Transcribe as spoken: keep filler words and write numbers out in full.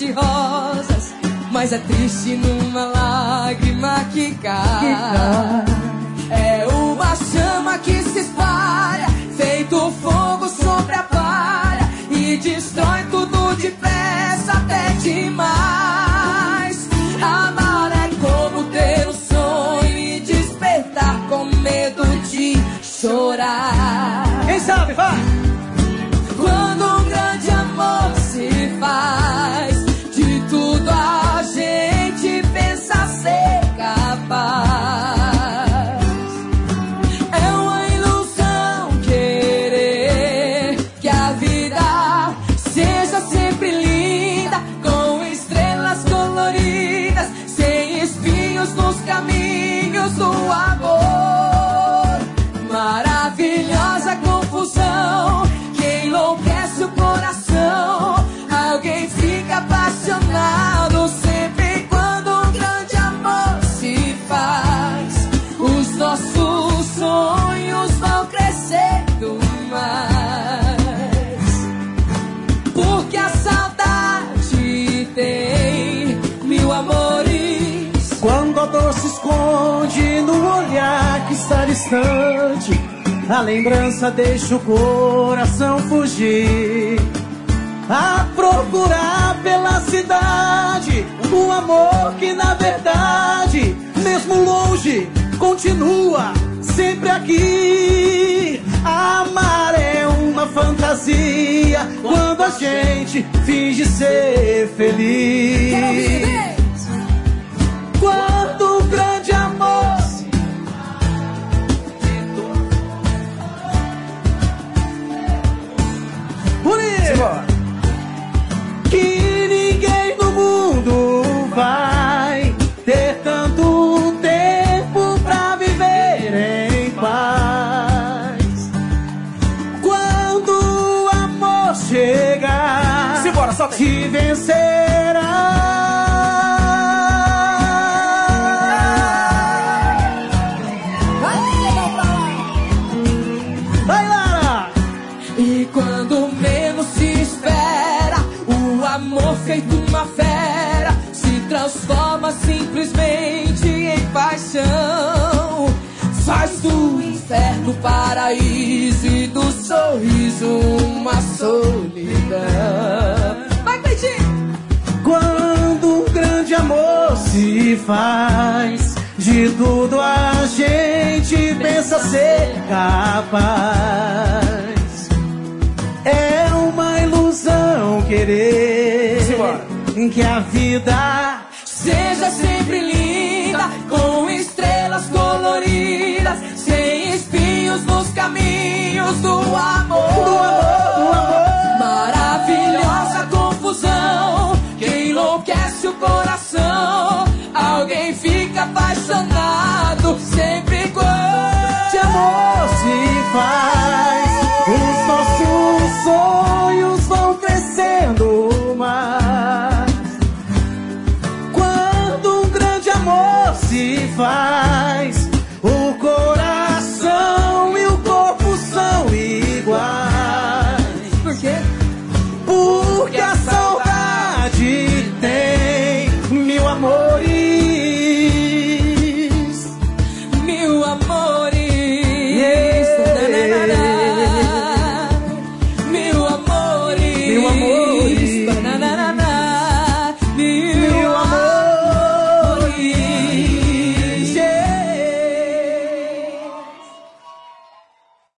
de rosas, mas é triste numa lágrima que cai. É uma chama que se espalha, feito fogo sobre a palha, e destrói tudo depressa até demais. Amar é como ter um sonho e despertar com medo de chorar. Quem sabe, vai! Quando um grande amor se faz, de tudo a gente pensa ser capaz. É uma ilusão querer que a vida seja sempre linda, com estrelas coloridas, sem espinhos nos caminhos do amor. Maravilhosa confusão que enlouquece o coração. Alguém fica apaixonado sempre quando um grande amor se faz. Os nossos sonhos vão crescendo mais, porque a saudade tem mil amores. Quando a dor se esconde no olhar que está distante, a lembrança deixa o coração fugir, a procurar pela cidade um amor que na verdade, mesmo longe, continua sempre aqui. Amar é uma fantasia quando a gente finge ser feliz. Quando um grande amor que ninguém no mundo vai ter tanto tempo pra viver em paz. Quando o amor chegar, simbora, solta, te vencerá. Vai, Lara! E quando menos se espera, o amor feito uma fera se transforma simplesmente em paixão. Faz do inferno paraíso e do sorriso uma solidão. Vai, Cleitinho! Quando um grande amor se faz, de tudo a gente pensa ser capaz. É uma ilusão querer em que a vida seja sempre linda, com estrelas coloridas, sem espinhos nos caminhos do amor. Do amor, do amor.